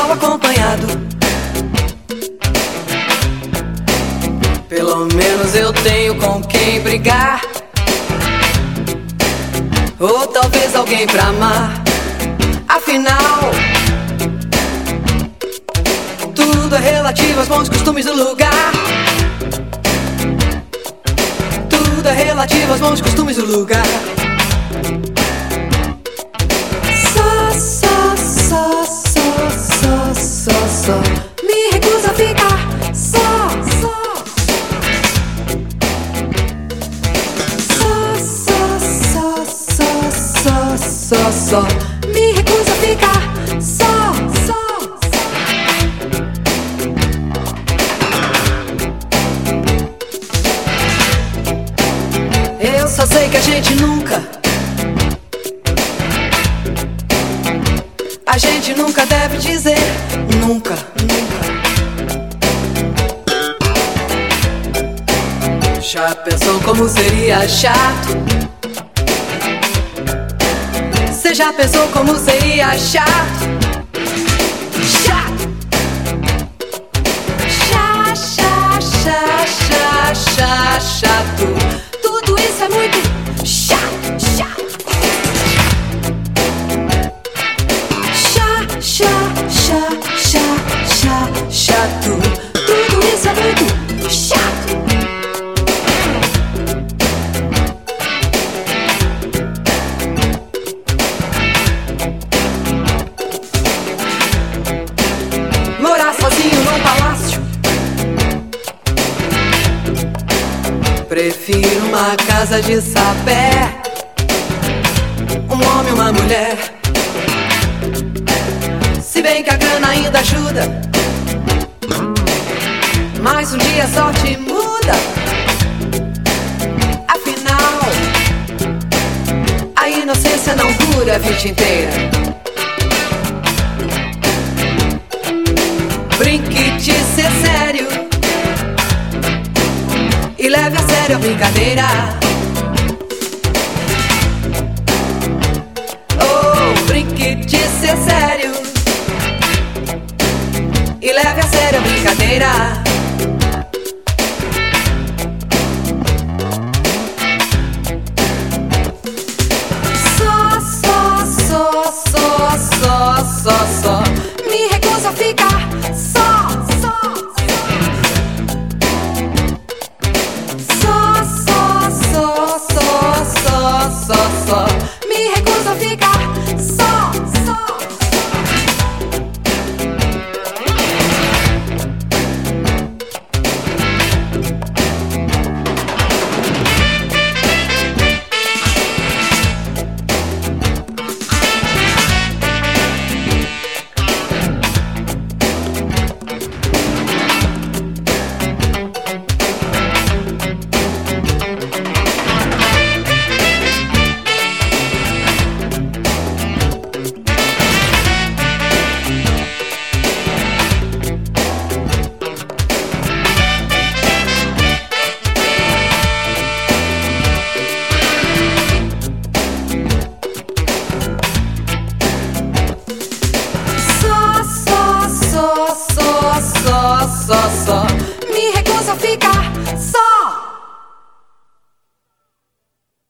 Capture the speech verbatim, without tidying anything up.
mal acompanhado. Pelo menos eu tenho com quem brigar, ou talvez alguém pra amar. Afinal, tudo é relativo aos bons costumes do lugar. Tudo é relativo aos bons costumes do lugar. Só, só, só, só, só, só, só me recuso a ficar só, só. Só, só, só, só, só, só, só me recuso a ficar só, só. Eu só sei que a gente nunca, a gente nunca deve dizer nunca, nunca. Já pensou como seria chato? Você já pensou como seria chato? Chato. Chá, chá, chá, chá, chá, chato. Tudo isso é muito chato, chato. Chá, chá, chá, chá, chá, chato. Tudo isso é muito chato. Morar sozinho num palácio, prefiro uma casa de sapé, um homem e uma mulher. Se bem que a grana ainda ajuda, mas um dia a sorte muda. Afinal, a inocência não dura a vida inteira. Brinque de ser sério e leve a sério a brincadeira. Oh, brinque de ser sério e leve a sério a brincadeira. Só, só, só, só, só, só, só me recuso a ficar só, só. Só, só, só, só, só, só, só me recuso a ficar só, só. Só, só, só me recuso a ficar só.